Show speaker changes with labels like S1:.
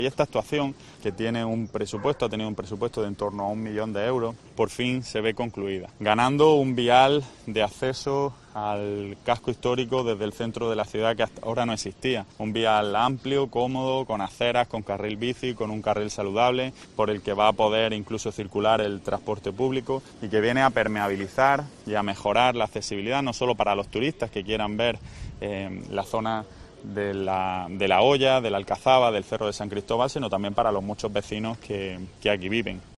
S1: Y esta actuación, que tiene un presupuesto, ha tenido un presupuesto de en torno a 1 millón de euros, por fin se ve concluida, ganando un vial de acceso al casco histórico desde el centro de la ciudad que hasta ahora no existía. Un vial amplio, cómodo, con aceras, con carril bici, con un carril saludable, por el que va a poder incluso circular el transporte público y que viene a permeabilizar y a mejorar la accesibilidad, no solo para los turistas que quieran ver la zona de la Hoya, de la Alcazaba, del Cerro de San Cristóbal, sino también para los muchos vecinos que aquí viven.